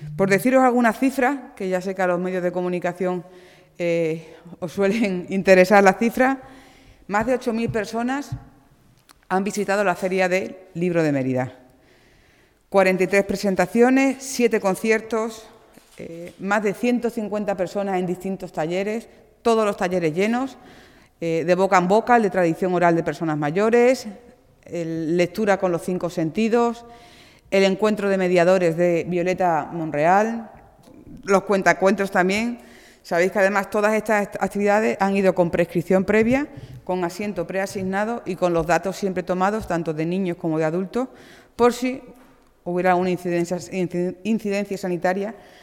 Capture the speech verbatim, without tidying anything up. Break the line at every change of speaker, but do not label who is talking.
Por deciros algunas cifras, que ya sé que a los medios de comunicación eh, os suelen interesar las cifras, más de ocho mil personas han visitado la Feria del Libro de Mérida. cuarenta y tres presentaciones, siete conciertos, eh, más de ciento cincuenta personas en distintos talleres, todos los talleres llenos, eh, de boca en boca, el de tradición oral de personas mayores, el, lectura con los cinco sentidos, el encuentro de mediadores de Violeta Monreal, los cuentacuentos también. Sabéis que además todas estas actividades han ido con prescripción previa, con asiento preasignado y con los datos siempre tomados, tanto de niños como de adultos, por si hubiera una incidencia, incidencia sanitaria